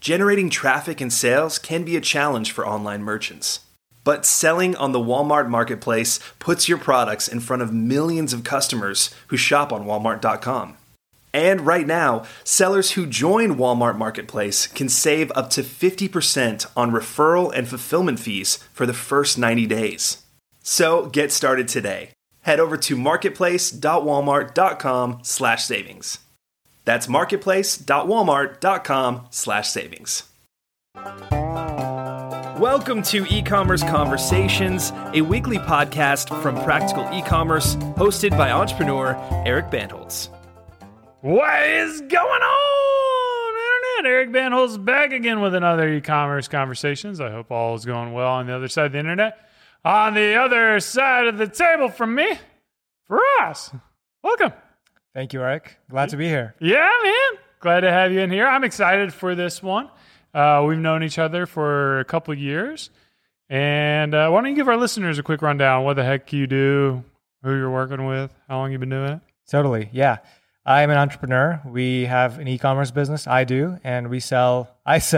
Generating traffic and sales can be a challenge for online merchants. But selling on the Walmart Marketplace puts your products in front of millions of customers who shop on Walmart.com. And right now, sellers who join Walmart Marketplace can save up to 50% on referral and fulfillment fees for the first 90 days. So get started today. Head over to marketplace.walmart.com/savings. That's marketplace.walmart.com/savings. Welcome to E-Commerce Conversations, a weekly podcast from Practical E-Commerce, hosted by entrepreneur Eric Bandholz. What is going on, Internet? Eric Bandholz back again with another E-Commerce Conversations. I hope all is going well on the other side of the Internet. On the other side of the table from me, Ross. Welcome. Thank you, Eric. Glad to be here. Yeah, man. Glad to have you in here. I'm excited for this one. We've known each other for a couple of years. And why don't you give our listeners a quick rundown? What the heck you do, who you're working with, how long you've been doing it? Totally, yeah. I'm an entrepreneur. We have an e-commerce business, I do, and I sell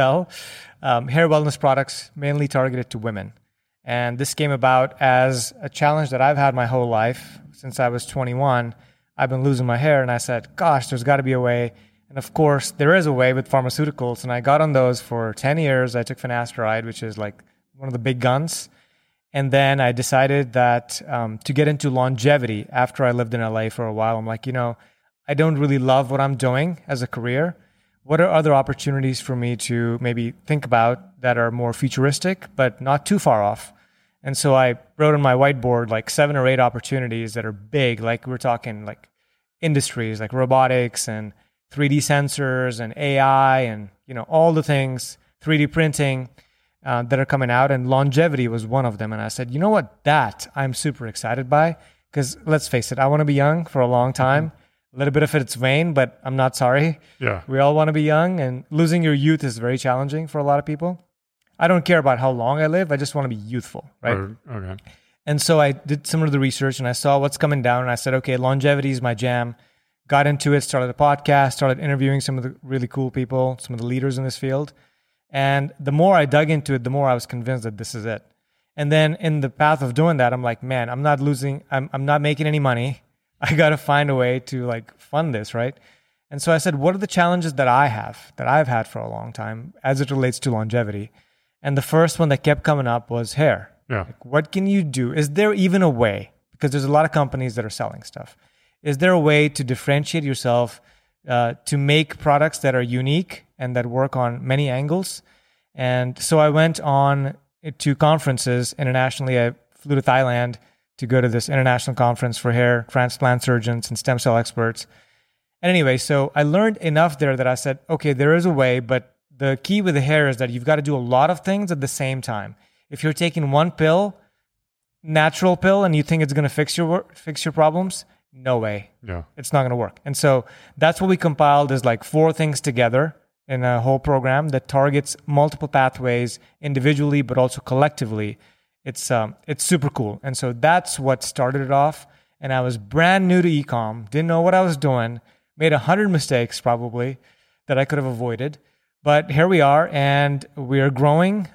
hair wellness products mainly targeted to women. And this came about as a challenge that I've had my whole life. Since I was 21, I've been losing my hair, and I said, gosh, there's got to be a way. And of course, there is a way with pharmaceuticals, and I got on those for 10 years. I took finasteride, which is like one of the big guns. And then I decided that to get into longevity after I lived in LA for a while, I'm like, I don't really love what I'm doing as a career. What are other opportunities for me to maybe think about that are more futuristic, but not too far off? And so I wrote on my whiteboard like 7 or 8 opportunities that are big, like we're talking like industries like robotics and 3D sensors and AI and all the things, 3D printing that are coming out, and longevity was one of them. And I said, you know what, that I'm super excited by, because let's face it, I want to be young for a long time. A little bit of it's vain, but I'm not sorry. Yeah, we all want to be young, and losing your youth is very challenging for a lot of people. I don't care about how long I live. I just want to be youthful, right? Okay. And so I did some of the research, and I saw what's coming down, and I said, okay, longevity is my jam. Got into it, started a podcast, started interviewing some of the really cool people, some of the leaders in this field. And the more I dug into it, the more I was convinced that this is it. And then in the path of doing that, I'm like, man, I'm not making any money. I got to find a way to fund this, right? And so I said, what are the challenges that I've had for a long time as it relates to longevity? And the first one that kept coming up was hair. Yeah. What can you do? Is there even a way? Because there's a lot of companies that are selling stuff. Is there a way to differentiate yourself, to make products that are unique and that work on many angles? And so I went on to conferences internationally. I flew to Thailand to go to this international conference for hair transplant surgeons and stem cell experts. And anyway, so I learned enough there that I said, okay, there is a way, but the key with the hair is that you've got to do a lot of things at the same time. If you're taking one pill, natural pill, and you think it's going to fix your problems, no way. Yeah. It's not going to work. And so that's what we compiled is 4 things together in a whole program that targets multiple pathways individually, but also collectively. It's super cool. And so that's what started it off. And I was brand new to e-com, didn't know what I was doing, made 100 mistakes probably that I could have avoided. But here we are, and we're growing.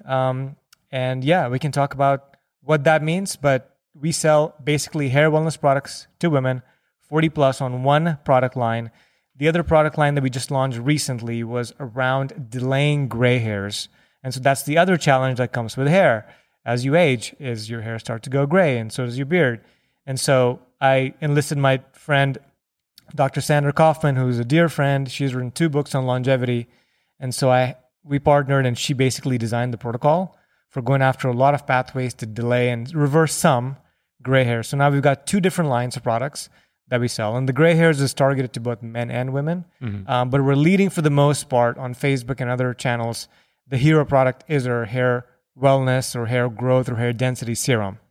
And yeah, we can talk about what that means, but we sell basically hair wellness products to women, 40 plus on one product line. The other product line that we just launched recently was around delaying gray hairs. And so that's the other challenge that comes with hair. As you age, is your hair start to go gray, and so does your beard. And so I enlisted my friend, Dr. Sandra Kaufman, who's a dear friend. She's written 2 books on longevity. And so we partnered, and she basically designed the protocol for going after a lot of pathways to delay and reverse some gray hair. So now we've got 2 different lines of products that we sell. And the gray hairs is targeted to both men and women. Mm-hmm. But we're leading for the most part on Facebook and other channels. The hero product is our hair wellness or hair growth or hair density serum.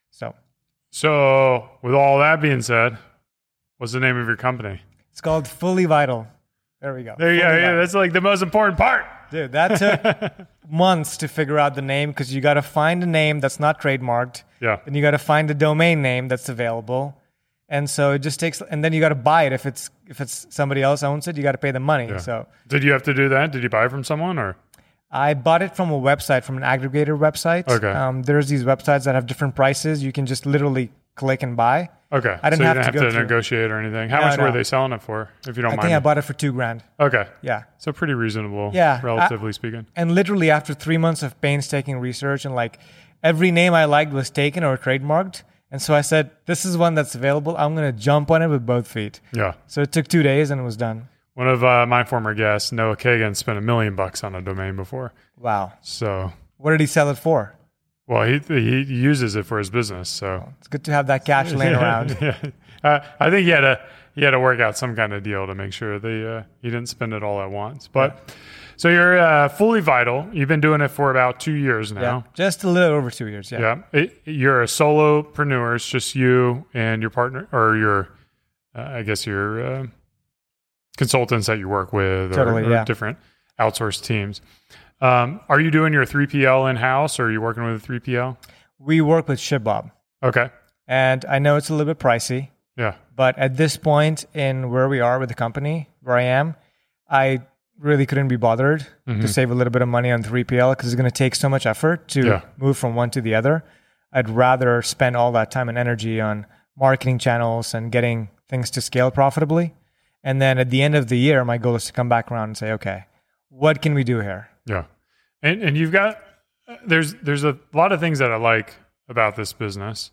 So with all that being said, what's the name of your company? It's called Fully Vital. There we go. There you go. Yeah, that's the most important part. Dude, that took months to figure out the name, because you got to find a name that's not trademarked. Yeah. Then you got to find a domain name that's available. And so it just takes, and then you got to buy it. If it's somebody else owns it, you got to pay them money. Yeah. So did you have to do that? Did you buy from someone or? I bought it from a website, from an aggregator website. Okay. There's these websites that have different prices. You can just literally click and buy. Okay. I didn't so you have didn't to have go to negotiate or anything. How No, much were no. they selling it for, if you don't I mind? think I bought it for $2,000. Okay. Yeah. So pretty reasonable, Yeah. relatively speaking. And literally after 3 months of painstaking research and like every name I liked was taken or trademarked. And so I said, this is one that's available. I'm going to jump on it with both feet. Yeah. So it took 2 days and it was done. One of my former guests, Noah Kagan, spent $1 million on a domain before. Wow. So, What did he sell it for? well, he uses it for his business. So It's good to have that cash laying around. yeah. I think he had to work out some kind of deal to make sure he didn't spend it all at once. But so you're fully vital. You've been doing it for about 2 years now. Yeah. Just a little over 2 years. Yeah. You're a solopreneur. It's just you and your partner, or your, I guess your consultants that you work with, Totally, or yeah. different outsourced teams. Are you doing your 3PL in-house, or are you working with a 3PL? We work with ShipBob. Okay. And I know it's a little bit pricey, Yeah. but at this point in where we are with the company, where I am, I really couldn't be bothered to save a little bit of money on 3PL because it's going to take so much effort to move from one to the other. I'd rather spend all that time and energy on marketing channels and getting things to scale profitably. And then at the end of the year, my goal is to come back around and say, okay, what can we do here? Yeah. And you've got, there's a lot of things that I like about this business.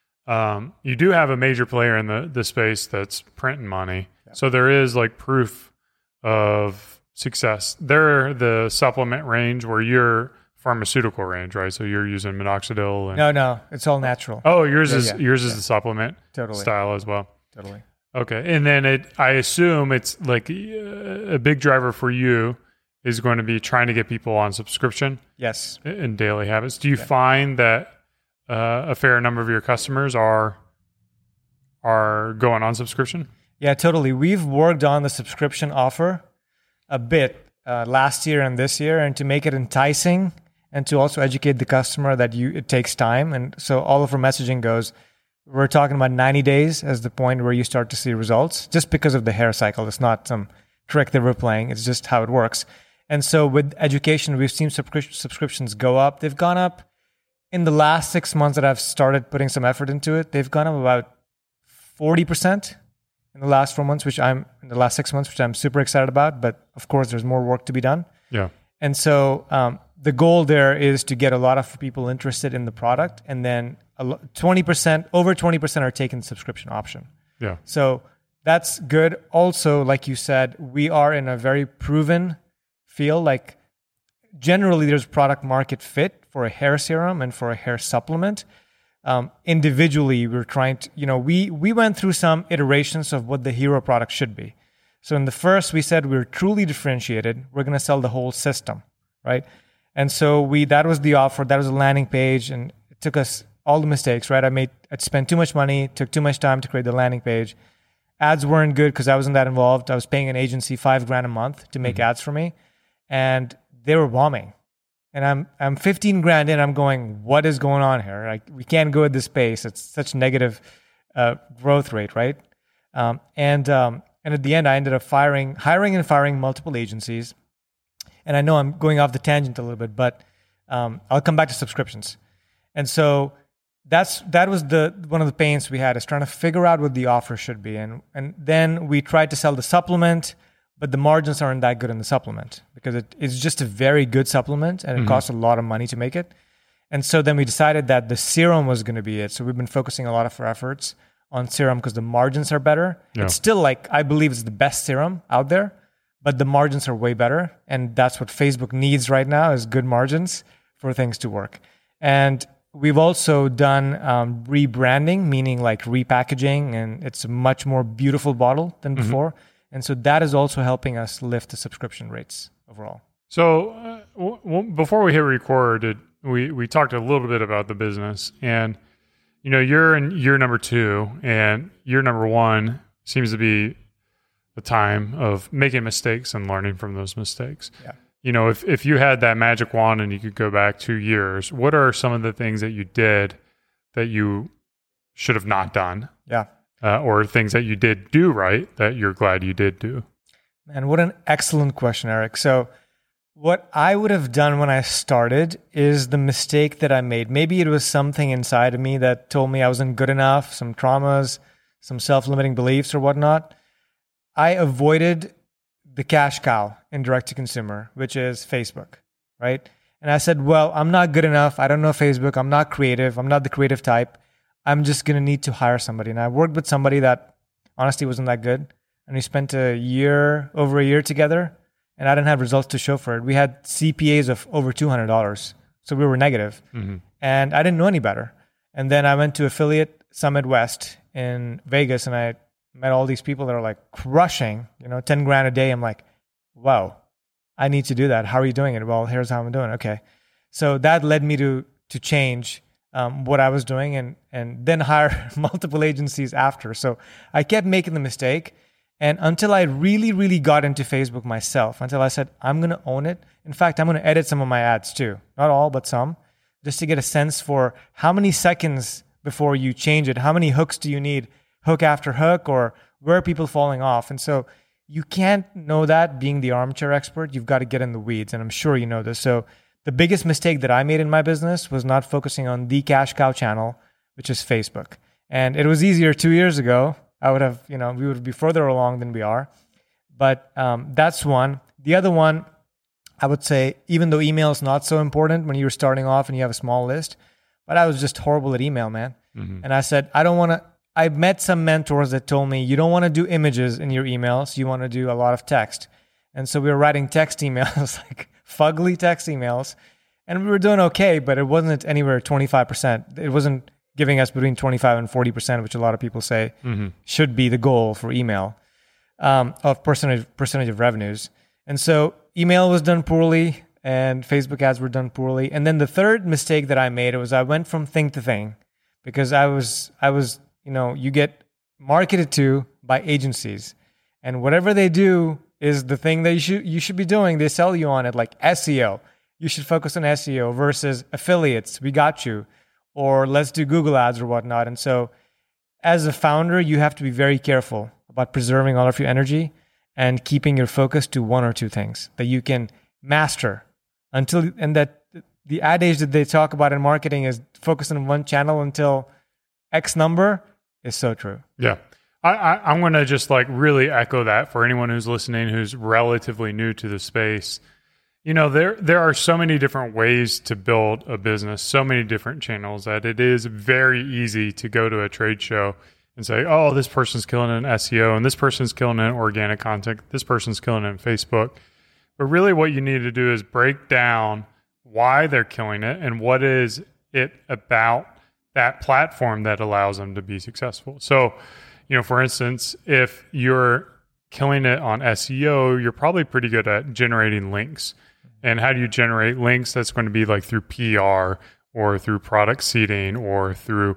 You do have a major player in the space that's printing money. Yeah. So there is like proof of success. They're the supplement range where you're pharmaceutical range, right? So you're using minoxidil. And, No, it's all natural. Oh, yours is the supplement Totally. style as well. Totally. Okay. And then I assume it's like a big driver for you is going to be trying to get people on subscription. Yes. In daily habits. Do you find that a fair number of your customers are going on subscription? Yeah, totally. We've worked on the subscription offer a bit last year and this year, and to make it enticing and to also educate the customer that it takes time. And so all of our messaging goes, we're talking about 90 days as the point where you start to see results, just because of the hair cycle. It's not some trick that we're playing. It's just how it works. And so with education, we've seen subscriptions go up. They've gone up in the last 6 months that I've started putting some effort into it. They've gone up about 40% in the last 4 months, in the last 6 months, which I'm super excited about. But of course, there's more work to be done. Yeah. And so the goal there is to get a lot of people interested in the product, and then 20%, over 20% are taking the subscription option. Yeah. So that's good. Also, like you said, we are in a very proven field. Like generally, there's product market fit for a hair serum and for a hair supplement. Individually, we're trying to, we went through some iterations of what the hero product should be. So in the first, we said we're truly differentiated. We're going to sell the whole system, right? And so that was the offer. That was a landing page, and it took us all the mistakes, right? I'd spent too much money, took too much time to create the landing page. Ads weren't good because I wasn't that involved. I was paying an agency $5,000 a month to make ads for me, and they were bombing. And I'm 15 grand in. I'm going, what is going on here? Like, we can't go at this pace. It's such negative growth rate, right? And at the end, I ended up hiring and firing multiple agencies. And I know I'm going off the tangent a little bit, but I'll come back to subscriptions. And so that was one of the pains we had, is trying to figure out what the offer should be. And then we tried to sell the supplement, but the margins aren't that good in the supplement because it's just a very good supplement and it costs a lot of money to make it. And so then we decided that the serum was going to be it. So we've been focusing a lot of our efforts on serum because the margins are better. Yeah. It's still I believe it's the best serum out there, but the margins are way better. And that's what Facebook needs right now, is good margins for things to work. And we've also done rebranding, meaning like repackaging, and it's a much more beautiful bottle than before. And so that is also helping us lift the subscription rates overall. So before we hit record, we talked a little bit about the business, and you're in year number 2, and year number 1 seems to be the time of making mistakes and learning from those mistakes. Yeah. If you had that magic wand and you could go back 2 years, what are some of the things that you did that you should have not done? Yeah. Or things that you did do right that you're glad you did do? Man, what an excellent question, Eric. So What I would have done when I started is the mistake that I made. Maybe it was something inside of me that told me I wasn't good enough, some traumas, some self-limiting beliefs or whatnot. I avoided the cash cow in direct-to-consumer, which is Facebook, right? And I said, well, I'm not good enough. I don't know Facebook. I'm not creative. I'm not the creative type. I'm just going to need to hire somebody. And I worked with somebody that honestly wasn't that good. And we spent over a year together. And I didn't have results to show for it. We had CPAs of over $200. So we were negative. Mm-hmm. And I didn't know any better. And then I went to Affiliate Summit West in Vegas and I met all these people that are like crushing, 10 grand a day. I'm like, wow, I need to do that. How are you doing it? Well, here's how I'm doing it. Okay. So that led me to change what I was doing and then hire multiple agencies after. So I kept making the mistake. And until I really, really got into Facebook myself, until I said, I'm going to own it. In fact, I'm going to edit some of my ads too. Not all, but some, just to get a sense for how many seconds before you change it, how many hooks do you need, hook after hook, or where are people falling off? And so you can't know that being the armchair expert. You've got to get in the weeds. And I'm sure you know this. So the biggest mistake that I made in my business was not focusing on the cash cow channel, which is Facebook. And it was easier 2 years ago. I would have, we would be further along than we are. But that's one. The other one, I would say, even though email is not so important when you're starting off and you have a small list, but I was just horrible at email, man. Mm-hmm. And I said, I met some mentors that told me, you don't want to do images in your emails. You want to do a lot of text. And so we were writing text emails, like fugly text emails. And we were doing okay, but it wasn't anywhere 25%. It wasn't giving us between 25 and 40%, which a lot of people say should be the goal for email of percentage of revenues. And so email was done poorly and Facebook ads were done poorly. And then the third mistake that I made was I went from thing to thing because I was you get marketed to by agencies and whatever they do is the thing that you should be doing. They sell you on it, like SEO. You should focus on SEO versus affiliates. We got you. Or let's do Google ads or whatnot. And so as a founder, you have to be very careful about preserving all of your energy and keeping your focus to one or two things that you can master and that the adage that they talk about in marketing is focus on one channel until X number is so true. Yeah. I'm going to just really echo that for anyone who's listening, who's relatively new to the space. There are so many different ways to build a business, so many different channels that it is very easy to go to a trade show and say, oh, this person's killing it in SEO and this person's killing it in organic content. This person's killing it in Facebook. But really what you need to do is break down why they're killing it and what is it about that platform that allows them to be successful. So, for instance, if you're killing it on SEO, you're probably pretty good at generating links. And how do you generate links? That's going to be through PR or through product seeding or through,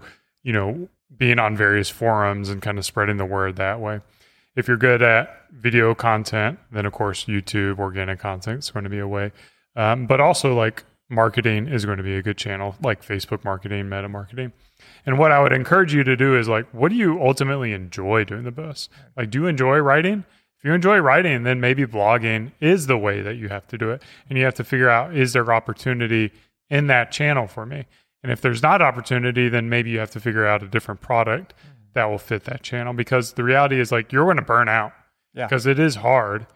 being on various forums and kind of spreading the word that way. If you're good at video content, then of course, YouTube, organic content is going to be a way. But also marketing is going to be a good channel, like Facebook marketing, meta marketing. And what I would encourage you to do is what do you ultimately enjoy doing the best? Do you enjoy writing? If you enjoy writing, then maybe blogging is the way that you have to do it. And you have to figure out, is there opportunity in that channel for me? And if there's not opportunity, then maybe you have to figure out a different product that will fit that channel. Because the reality is you're going to burn out because it is hard.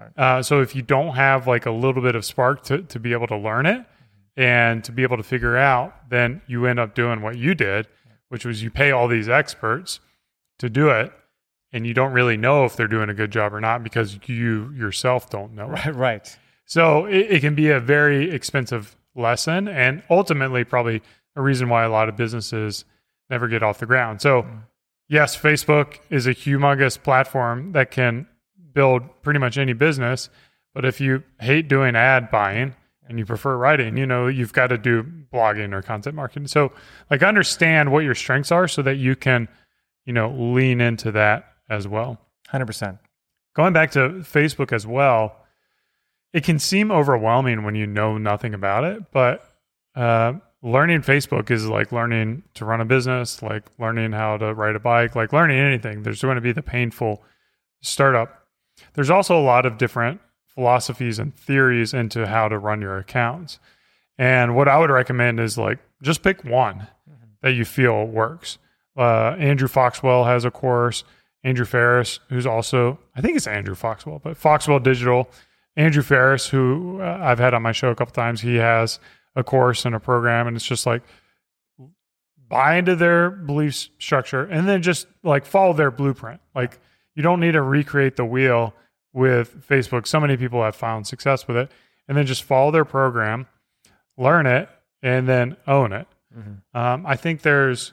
So if you don't have a little bit of spark to be able to learn it and to be able to figure out, then you end up doing what you did, which was you pay all these experts to do it. And you don't really know if they're doing a good job or not because you yourself don't know. Right. So it can be a very expensive lesson and ultimately probably a reason why a lot of businesses never get off the ground. So yes, Facebook is a humongous platform that can build pretty much any business. But if you hate doing ad buying and you prefer writing, you've got to do blogging or content marketing. So understand what your strengths are so that you can, lean into that as well. 100%. Going back to Facebook as well, it can seem overwhelming when you know nothing about it, but learning Facebook is like learning to run a business, like learning how to ride a bike, like learning anything. There's going to be the painful startup. There's also a lot of different philosophies and theories into how to run your accounts. And what I would recommend is like, just pick one that you feel works. Andrew Foxwell has a course. Andrew Ferris, who's also, I think it's Andrew Foxwell, but Foxwell Digital. Andrew Ferris, who I've had on my show a couple times, he has a course and a program, and it's just like buy into their belief structure and then just like follow their blueprint. Like you don't need to recreate the wheel with Facebook. So many people have found success with it, and then just follow their program, learn it, and then own it. I think there's,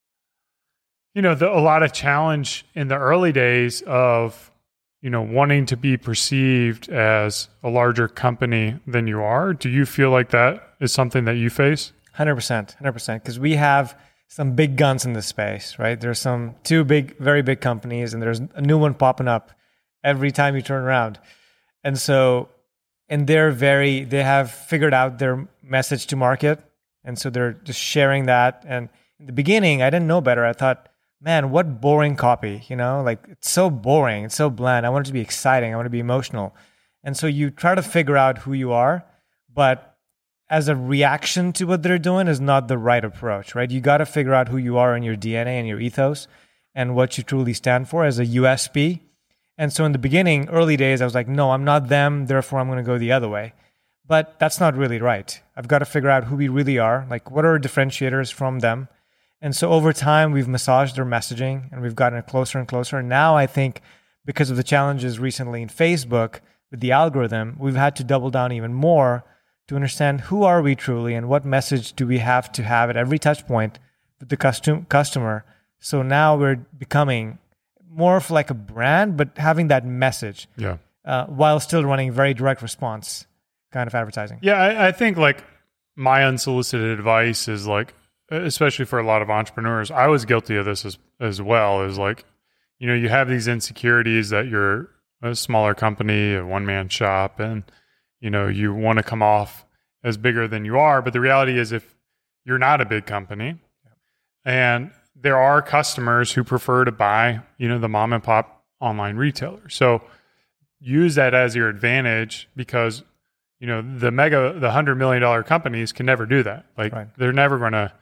a lot of challenge in the early days of, wanting to be perceived as a larger company than you are. Do you feel like that is something that you face? 100%. Because we have some big guns in this space, right? There's two very big companies, and there's a new one popping up every time you turn around. And so, they have figured out their message to market. And so they're just sharing that. And in the beginning, I didn't know better. I thought, man, what boring copy, like it's so boring. It's so bland. I want it to be exciting. I want it to be emotional. And so you try to figure out who you are, but as a reaction to what they're doing is not the right approach, right? You got to figure out who you are in your DNA and your ethos and what you truly stand for as a USP. And so in the beginning, early days, I was like, no, I'm not them. Therefore, I'm going to go the other way. But that's not really right. I've got to figure out who we really are. Like, what are our differentiators from them? And so over time, we've massaged their messaging and we've gotten it closer and closer. And now I think because of the challenges recently in Facebook with the algorithm, we've had to double down even more to understand who are we truly and what message do we have to have at every touch point with the customer. So now we're becoming more of like a brand, but having that message while still running very direct response kind of advertising. Yeah, I think like my unsolicited advice is like, especially for a lot of entrepreneurs, I was guilty of this as well, is like, you have these insecurities that you're a smaller company, a one-man shop, and, you want to come off as bigger than you are. But the reality is if you're not a big company and there are customers who prefer to buy, the mom and pop online retailer. So use that as your advantage because the $100 million companies can never do that. Like they're never going to,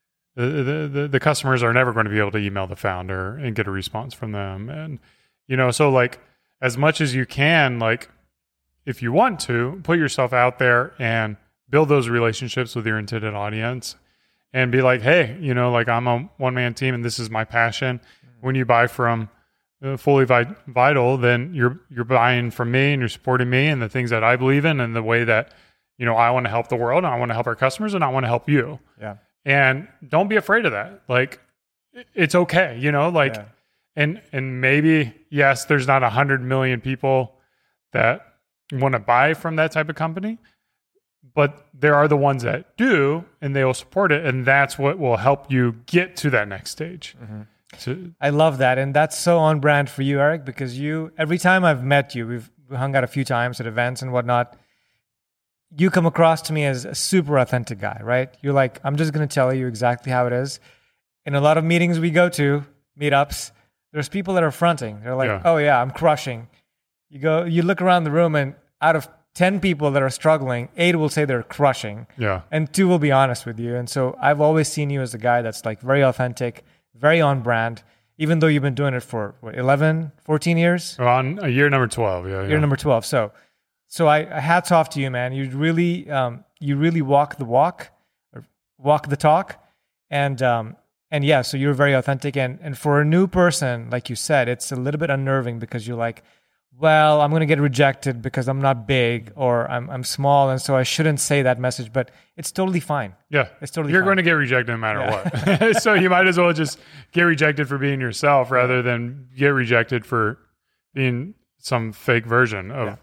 the customers are never going to be able to email the founder and get a response from them. And, so like as much as you can, like if you want to put yourself out there and build those relationships with your intended audience and be like, hey, like I'm a one-man team and this is my passion. When you buy from Fully Vital, then you're buying from me and you're supporting me and the things that I believe in and the way that, I want to help the world and I want to help our customers and I want to help you. Yeah. And don't be afraid of that. Like it's okay, and maybe, yes, there's not 100 million people that want to buy from that type of company, but there are the ones that do and they will support it. And that's what will help you get to that next stage. I love that. And that's so on brand for you, Eric, because every time I've met you, we've hung out a few times at events and whatnot. You come across to me as a super authentic guy, right? You're like, I'm just going to tell you exactly how it is. In a lot of meetings we go to, meetups, there's people that are fronting. They're like, oh yeah, I'm crushing. You look around the room and out of 10 people that are struggling, 8 will say they're crushing. Yeah. And 2 will be honest with you. And so I've always seen you as a guy that's like very authentic, very on brand, even though you've been doing it for 11, 14 years? On year number 12, yeah. Year number 12. So I hats off to you, man. You really walk the walk, or walk the talk. And yeah, so you're very authentic. And for a new person, like you said, it's a little bit unnerving because you're like, well, I'm going to get rejected because I'm not big or I'm small, and so I shouldn't say that message. But it's totally fine. Yeah, it's totally. You're fine. Going to get rejected no matter what. So you might as well just get rejected for being yourself rather than get rejected for being some fake version of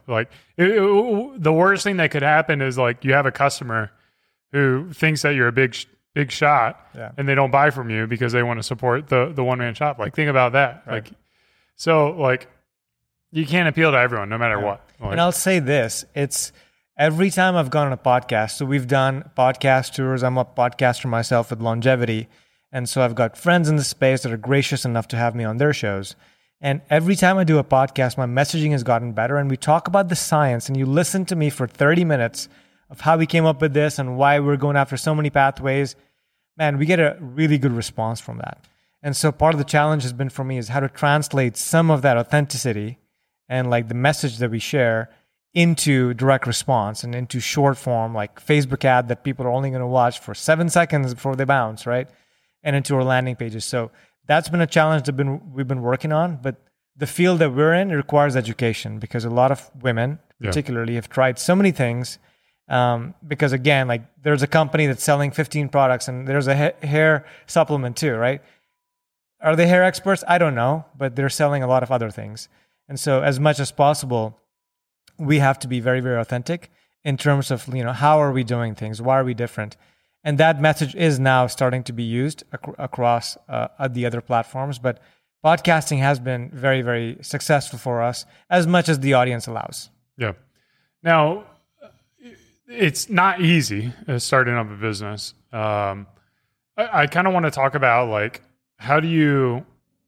the worst thing that could happen is like you have a customer who thinks that you're a big shot and they don't buy from you because they want to support the one-man shop. Like think about that. Right. Like you can't appeal to everyone no matter what. Like, and I'll say this, it's every time I've gone on a podcast, so we've done podcast tours. I'm a podcaster myself with Longevity. And so I've got friends in the space that are gracious enough to have me on their shows. And every time I do a podcast, my messaging has gotten better. And we talk about the science, and you listen to me for 30 minutes of how we came up with this and why we're going after so many pathways. Man, we get a really good response from that. And so part of the challenge has been for me is how to translate some of that authenticity and like the message that we share into direct response and into short form, like Facebook ad that people are only going to watch for 7 seconds before they bounce, right? And into our landing pages. So that's been a challenge that we've been working on. But the field that we're in requires education, because a lot of women, particularly, have tried so many things. Because again, like there's a company that's selling 15 products, and there's a hair supplement too, right? Are they hair experts? I don't know, but they're selling a lot of other things. And so as much as possible, we have to be very, very authentic in terms of, how are we doing things? Why are we different? And that message is now starting to be used across the other platforms. But podcasting has been very, very successful for us as much as the audience allows. Yeah. Now, it's not easy starting up a business. I kind of want to talk about like, how do you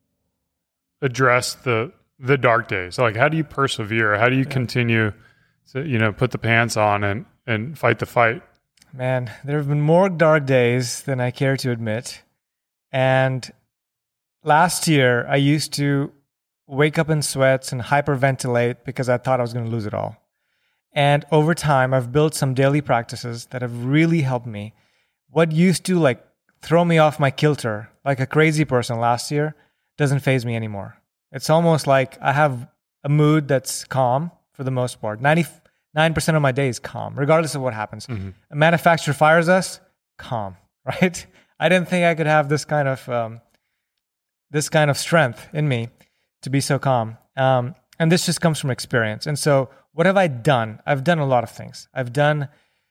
address the dark days? Like, how do you persevere? How do you continue to, put the pants on and fight the fight? Man, there have been more dark days than I care to admit. And last year, I used to wake up in sweats and hyperventilate because I thought I was going to lose it all. And over time, I've built some daily practices that have really helped me. What used to like throw me off my kilter like a crazy person last year doesn't faze me anymore. It's almost like I have a mood that's calm for the most part. 99% of my day is calm, regardless of what happens. Mm-hmm. A manufacturer fires us, calm, right? I didn't think I could have this kind of strength in me to be so calm. And this just comes from experience. And so what have I done? I've done a lot of things. I've gone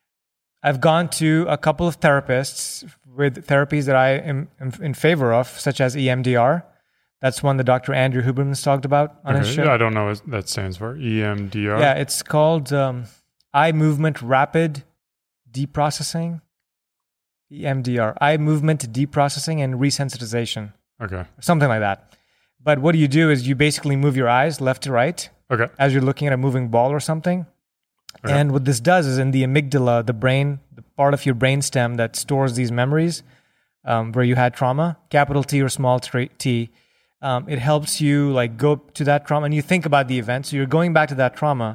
to a couple of therapists with therapies that I am in favor of, such as EMDR. That's one that Dr. Andrew Huberman's talked about on his show. Yeah, I don't know what that stands for. EMDR? Yeah, it's called Eye Movement Rapid Deprocessing. EMDR, Eye Movement Deprocessing and Resensitization. Okay. Something like that. But what you do is you basically move your eyes left to right. Okay. As you're looking at a moving ball or something. Okay. And what this does is in the amygdala, the brain, the part of your brainstem that stores these memories where you had trauma, capital T or small t, it helps you like go to that trauma and you think about the event. So you're going back to that trauma.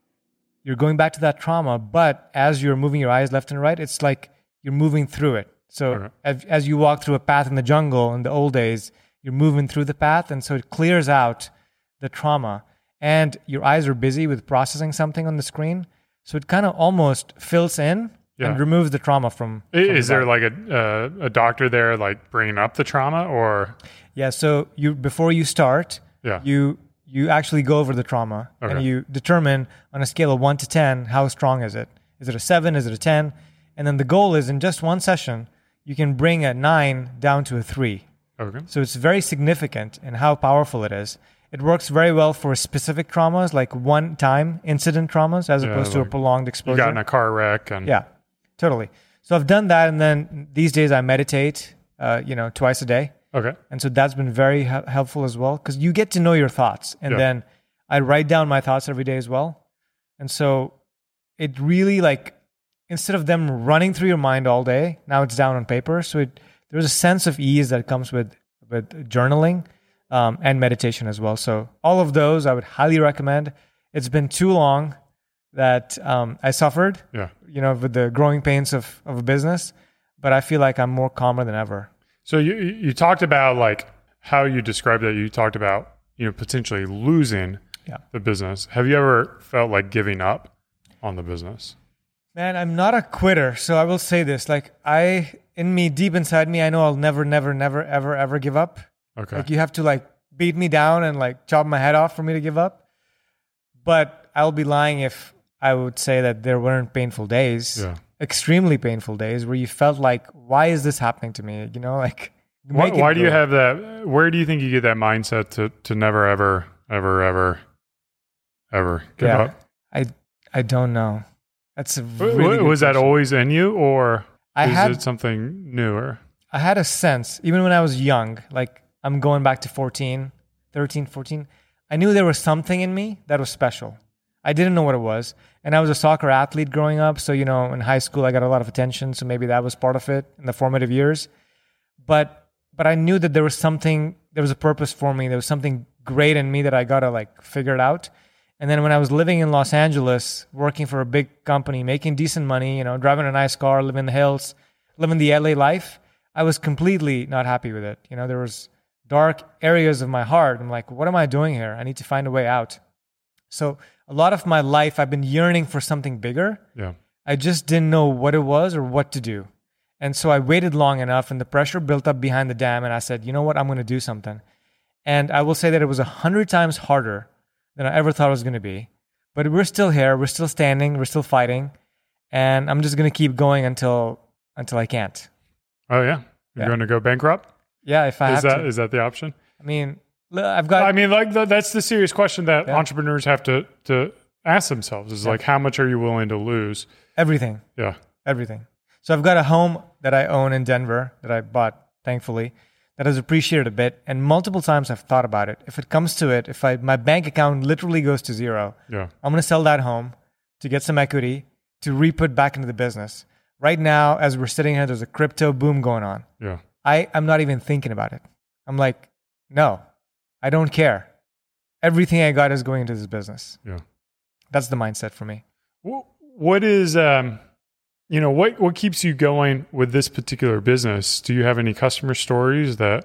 But as you're moving your eyes left and right, it's like you're moving through it. So as you walk through a path in the jungle in the old days, you're moving through the path. And so it clears out the trauma. And your eyes are busy with processing something on the screen. So it kind of almost fills in and removes the trauma from Is there like a doctor there like bringing up the trauma or? Yeah, so before you start, you actually go over the trauma and you determine on a scale of 1 to 10, how strong is it? Is it a 7? Is it a 10? And then the goal is in just one session, you can bring a 9 down to a 3. Okay. So it's very significant in how powerful it is. It works very well for specific traumas, like one-time incident traumas, as opposed to a prolonged exposure. You got in a car wreck. Yeah, totally. So I've done that, and then these days I meditate, twice a day. Okay. And so that's been very helpful as well, because you get to know your thoughts. And then I write down my thoughts every day as well. And so it really, like, instead of them running through your mind all day, now it's down on paper. So there's a sense of ease that comes with journaling. And meditation as well. So all of those I would highly recommend. It's been too long that I suffered, with the growing pains of a business, but I feel like I'm more calmer than ever. So you talked about like how you described it. You talked about, potentially losing the business. Have you ever felt like giving up on the business? Man, I'm not a quitter. So I will say this, like deep inside me, I know I'll never, ever give up. Okay. Like you have to like beat me down and like chop my head off for me to give up. But I'll be lying if I would say that there weren't painful days, extremely painful days where you felt like, why is this happening to me? Why do you have that? Where do you think you get that mindset to never, ever give up? I don't know. That's a really was that always in you or is it something newer? I had a sense, even when I was young, like I'm going back to 14, 13, 14, I knew there was something in me that was special. I didn't know what it was. And I was a soccer athlete growing up. So, in high school, I got a lot of attention. So maybe that was part of it in the formative years. But I knew that there was a purpose for me. There was something great in me that I got to figure it out. And then when I was living in Los Angeles, working for a big company, making decent money, driving a nice car, living in the hills, living the LA life, I was completely not happy with it. There was dark areas of my heart. I'm like, what am I doing here? I need to find a way out. So a lot of my life, I've been yearning for something bigger. Yeah. I just didn't know what it was or what to do. And so I waited long enough and the pressure built up behind the dam. And I said, you know what? I'm going to do something. And I will say that it was 100 times harder than I ever thought it was going to be. But we're still here. We're still standing. We're still fighting. And I'm just going to keep going until I can't. Oh, yeah. You're going to go bankrupt? Yeah, if I have to. Is that the option? I mean, that's the serious question that entrepreneurs have to ask themselves is how much are you willing to lose? Everything. Yeah. Everything. So I've got a home that I own in Denver that I bought, thankfully, that has appreciated a bit. And multiple times I've thought about it. If it comes to it, my bank account literally goes to zero, I'm going to sell that home to get some equity to re-put back into the business. Right now, as we're sitting here, there's a crypto boom going on. Yeah. I'm not even thinking about it. I'm like, no, I don't care. Everything I got is going into this business. Yeah. That's the mindset for me. What is, what keeps you going with this particular business? Do you have any customer stories that,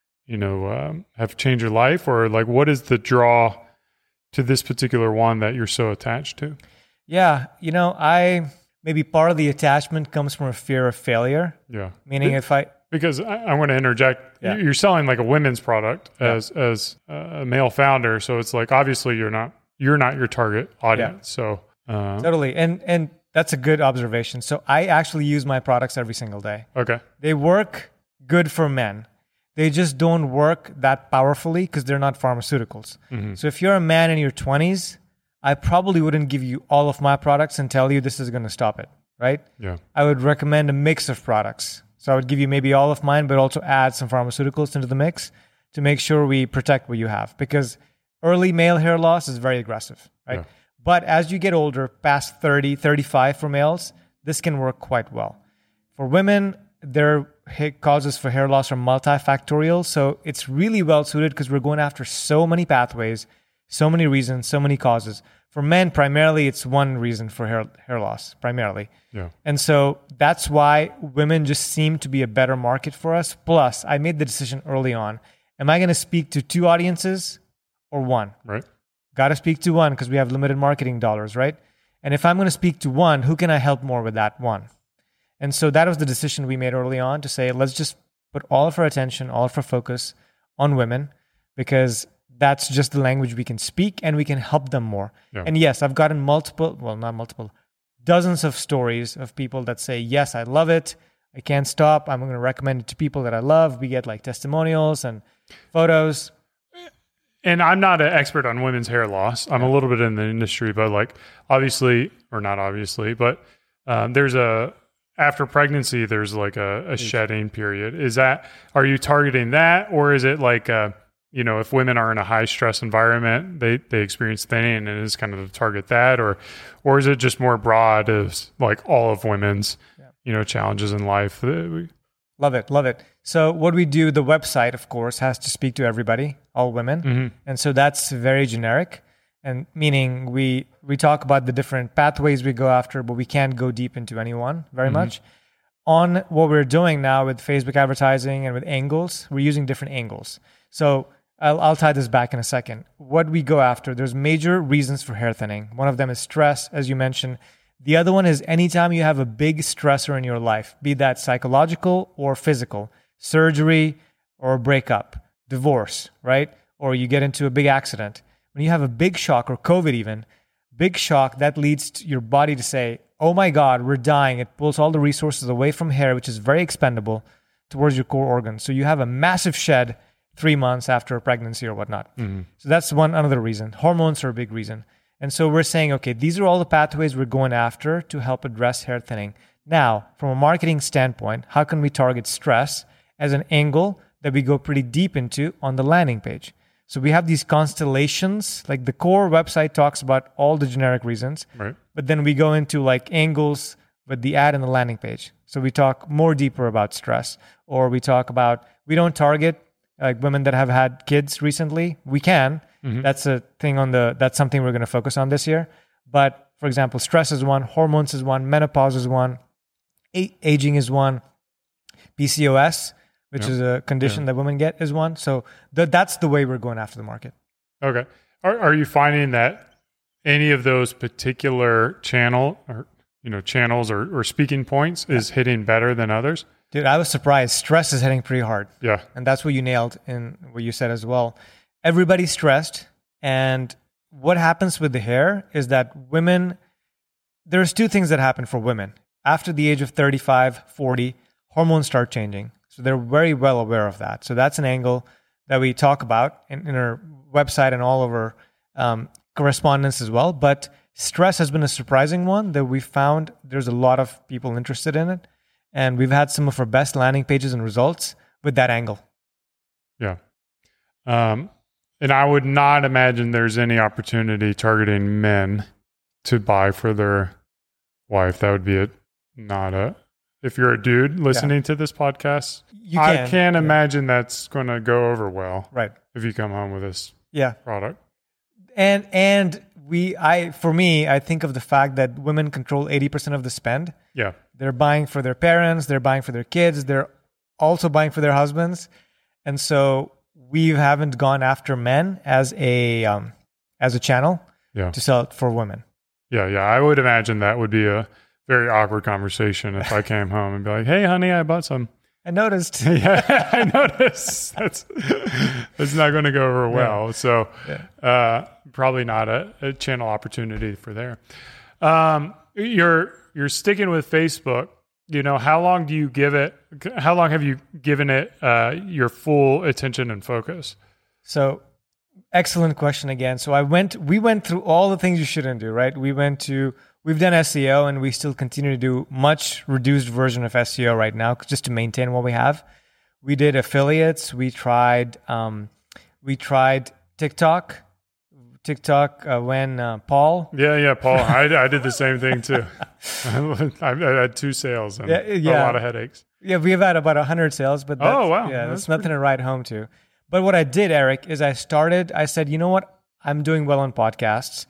have changed your life, or what is the to this particular one that you're so attached to? Yeah. Maybe part of the attachment comes from a fear of failure. Yeah. Meaning because I'm going to interject, you're selling a women's product as a male founder. So it's obviously you're not your target audience. Yeah. So totally. And that's a good observation. So I actually use my products every single day. Okay. They work good for men. They just don't work that powerfully because they're not pharmaceuticals. Mm-hmm. So if you're a man in your 20s, I probably wouldn't give you all of my products and tell you this is going to stop it, right? Yeah. I would recommend a mix of products. So I would give you maybe all of mine, but also add some pharmaceuticals into the mix to make sure we protect what you have. Because early male hair loss is very aggressive, right? Yeah. But as you get older, past 30, 35 for males, this can work quite well. For women, their causes for hair loss are multifactorial. So it's really well suited because we're going after so many pathways, so many reasons, so many causes. For men, primarily, it's one reason for hair loss, primarily. Yeah. And so that's why women just seem to be a better market for us. Plus, I made the decision early on. Am I going to speak to two audiences or one? Right. Got to speak to one because we have limited marketing dollars, right? And if I'm going to speak to one, who can I help more with that one? And so that was the decision we made early on to say, let's just put all of our attention, all of our focus on women because that's just the language we can speak and we can help them more. Yeah. And yes, I've gotten dozens of stories of people that say, yes, I love it. I can't stop. I'm going to recommend it to people that I love. We get testimonials and photos. And I'm not an expert on women's hair loss. I'm a little bit in the industry, but obviously, or not obviously, but after pregnancy, there's a shedding period. Are you targeting that? Or is it if women are in a high stress environment, they experience thinning and it's kind of to target that? Or is it just more broad as all of women's, challenges in life? Love it. So what we do, the website, of course, has to speak to everybody, all women. Mm-hmm. And so that's very generic. And meaning we talk about the different pathways we go after, but we can't go deep into anyone very much. On what we're doing now with Facebook advertising and with angles, we're using different angles. So I'll tie this back in a second. What we go after, there's major reasons for hair thinning. One of them is stress, as you mentioned. The other one is anytime you have a big stressor in your life, be that psychological or physical, surgery or breakup, divorce, right? Or you get into a big accident. When you have a big shock, or COVID even, big shock, that leads to your body to say, oh my God, we're dying. It pulls all the resources away from hair, which is very expendable, towards your core organs. So you have a massive shed 3 months after a pregnancy or whatnot. Mm-hmm. So that's another reason. Hormones are a big reason. And so we're saying, okay, these are all the pathways we're going after to help address hair thinning. Now, from a marketing standpoint, how can we target stress as an angle that we go pretty deep into on the landing page? So we have these constellations, like the core website talks about all the generic reasons, Right. but then we go into like angles with the ad and the landing page. So we talk more deeper about stress, or we talk about, we don't target like women that have had kids recently. We can. That's a thing that's something we're going to focus on this year. But for example, stress is one, hormones is one, menopause is one, aging is one, PCOS, which is a condition that women get, is one. So that's the way we're going after the market. Okay. Are you finding that any of those particular channels or speaking points is hitting better than others? Dude, I was surprised. Stress is hitting pretty hard. Yeah. And that's what you nailed in what you said as well. Everybody's stressed. And what happens with the hair is that women, there's two things that happen for women. After the age of 35, 40, hormones start changing. So they're very well aware of that. So that's an angle that we talk about in our website and all of our correspondence as well. But stress has been a surprising one that we found there's a lot of people interested in it. And we've had some of our best landing pages and results with that angle. Yeah. And I would not imagine there's any opportunity targeting men to buy for their wife. That would be if you're a dude listening to this podcast, I can't imagine that's going to go over well. Right. If you come home with this product. And for me, I think of the fact that women control 80% of the spend. Yeah. They're buying for their parents, they're buying for their kids, they're also buying for their husbands. And so we haven't gone after men as a channel to sell it for women. Yeah. I would imagine that would be a very awkward conversation if I came home and be like, "Hey, honey, I bought some." I noticed. Yeah, I noticed. That's not going to go over well. So probably not a channel opportunity for there. You're sticking with Facebook. How long do you give it? How long have you given it your full attention and focus? So excellent question again. So we went through all the things you shouldn't do, right? We've done SEO and we still continue to do much reduced version of SEO right now just to maintain what we have. We did affiliates. We tried TikTok. When Paul. Yeah, Paul. I did the same thing too. I had 2 sales and a lot of headaches. Yeah, we've had about 100 sales, but wow. Yeah, that's nothing to write home to. But what I did, Eric, is I said, you know what? I'm doing well on podcasts.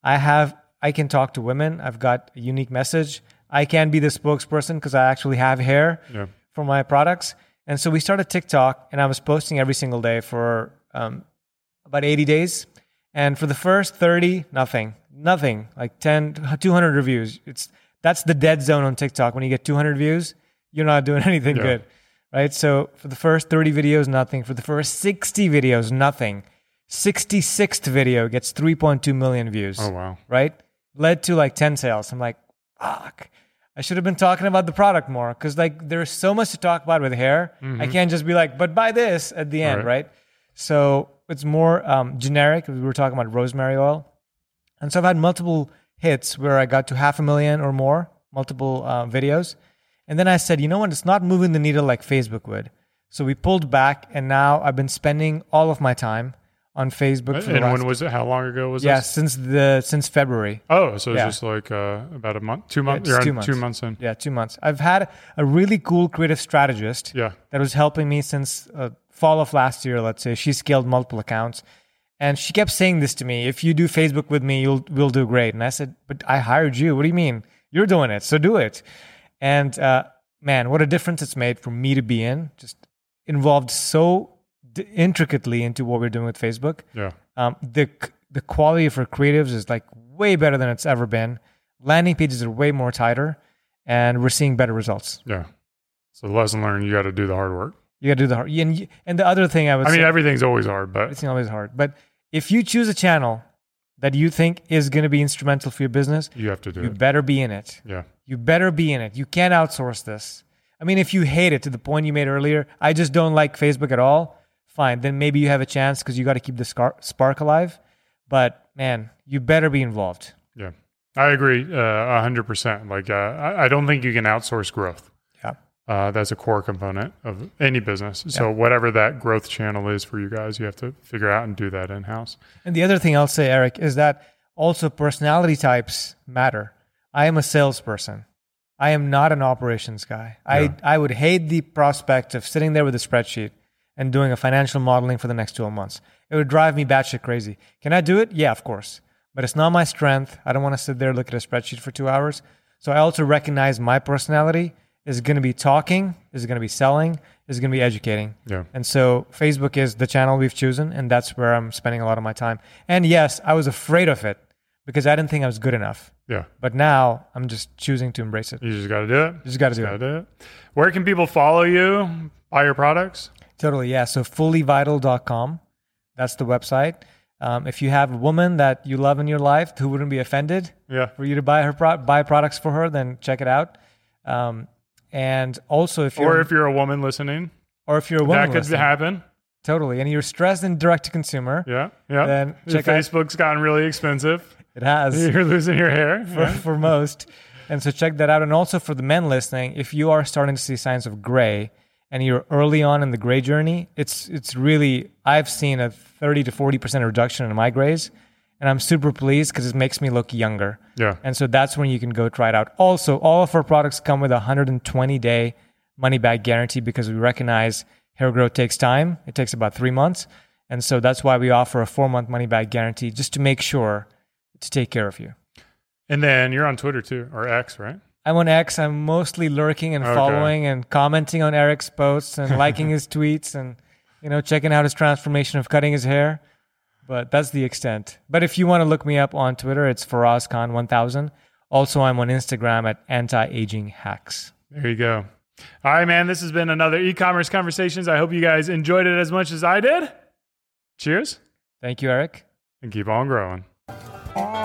I can talk to women. I've got a unique message. I can be the spokesperson because I actually have hair for my products. And so we started TikTok, and I was posting every single day for about 80 days. And for the first 30, nothing, like 200 reviews. That's the dead zone on TikTok. When you get 200 views, you're not doing anything good, right? So for the first 30 videos, nothing. For the first 60 videos, nothing. 66th video gets 3.2 million views. Oh, wow. Right? Led to like 10 sales. I'm like, fuck. I should have been talking about the product more because like there's so much to talk about with hair. Mm-hmm. I can't just be like, but buy this at the end, right? So it's more generic. We were talking about rosemary oil. And so I've had multiple hits where I got to 500,000 or more, multiple videos. And then I said, you know what? It's not moving the needle like Facebook would. So we pulled back and now I've been spending all of my time on Facebook. When was it? How long ago was this? Yeah, since February. Oh, so it's just like about a month, 2 months? Yeah, You're 2 months. 2 months in. Yeah, 2 months. I've had a really cool creative strategist that was helping me since fall of last year, let's say. She scaled multiple accounts. And she kept saying this to me, if you do Facebook with me, we'll do great. And I said, but I hired you. What do you mean? You're doing it, so do it. And man, what a difference it's made for me to be in. Just involved so intricately into what we're doing with Facebook. Yeah. The quality of our creatives is like way better than it's ever been. Landing pages are way more tighter, and we're seeing better results. Yeah. So lesson learned, you got to do the hard work. You got to do the hard. And the other thing I mean, everything's always hard, but it's always hard. But if you choose a channel that you think is going to be instrumental for your business, you have to do it. You better be in it. Yeah. You better be in it. You can't outsource this. I mean, if you hate it to the point you made earlier, I just don't like Facebook at all. Fine, then maybe you have a chance because you got to keep the spark alive. But man, you better be involved. Yeah, I agree 100%. Like, I don't think you can outsource growth. Yeah, That's a core component of any business. So whatever that growth channel is for you guys, you have to figure out and do that in-house. And the other thing I'll say, Eric, is that also personality types matter. I am a salesperson. I am not an operations guy. Yeah. I would hate the prospect of sitting there with a spreadsheet and doing a financial modeling for the next 12 months. It would drive me batshit crazy. Can I do it? Yeah, of course. But it's not my strength. I don't want to sit there and look at a spreadsheet for 2 hours. So I also recognize my personality is going to be talking, is going to be selling, is going to be educating. Yeah. And so Facebook is the channel we've chosen, and that's where I'm spending a lot of my time. And yes, I was afraid of it because I didn't think I was good enough. Yeah. But now I'm just choosing to embrace it. You just got to do it. You just got to do it. Where can people follow you, buy your products? Totally, yeah. So fullyvital.com. That's the website. If you have a woman that you love in your life who wouldn't be offended for you to buy buy products for her, then check it out. And also, if you're a woman listening, that could happen. Totally, and you're stressed in direct to consumer. Yeah. Then check out. Facebook's gotten really expensive. It has. You're losing your hair for most, and so check that out. And also for the men listening, if you are starting to see signs of gray and you're early on in the gray journey, it's really, I've seen a 30 to 40% reduction in my grays. And I'm super pleased because it makes me look younger. Yeah. And so that's when you can go try it out. Also, all of our products come with a 120-day money-back guarantee because we recognize hair growth takes time. It takes about 3 months. And so that's why we offer a 4-month money-back guarantee just to make sure to take care of you. And then you're on Twitter too, or X, right? I'm on X. I'm mostly lurking and following and commenting on Eric's posts and liking his tweets and, checking out his transformation of cutting his hair. But that's the extent. But if you want to look me up on Twitter, it's Faraz Khan 1000. Also, I'm on Instagram at Anti-Aging Hacks. There you go. All right, man. This has been another e-commerce conversations. I hope you guys enjoyed it as much as I did. Cheers. Thank you, Eric. And keep on growing.